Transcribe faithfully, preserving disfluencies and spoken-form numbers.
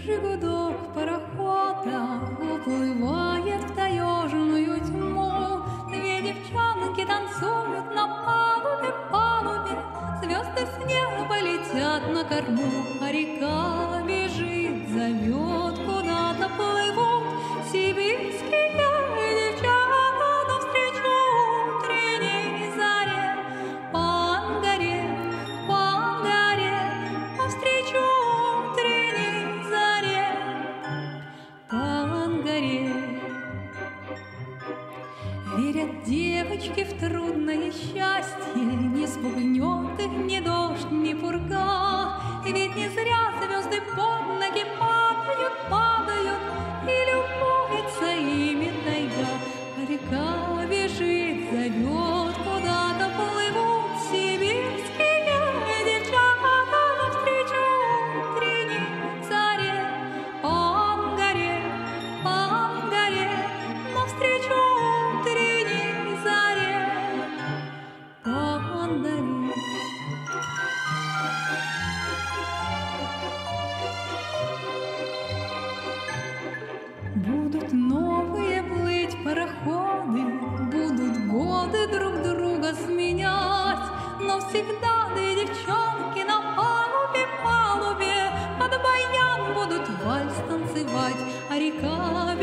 Рыжий гудок парохода уплывает в таежную тьму. Две девчонки танцуют на палубе, палубе. Звезды с неба летят на корму, а река бежит, зовет, куда-то плывут сибирские девчата навстречу утренней заре. По Ангаре, по Ангаре, навстречу утренней заре. По Ангаре. Верят девочки в трудное счастье, не спугнет их ни дождь, ни пурга. Ведь не зря звезды под ноги падают, падают, и любуется ими тайга. А река бежит, зовет, куда-то плывут сибирские девчата навстречу утренней заре. По Ангаре, по Ангаре, навстречу утренней заре. По Ангаре. Будут новые плыть пароходы, будут годы друг друга сменять, но всегда две девчонки на палубе, палубе под баян будут вальс танцевать, а река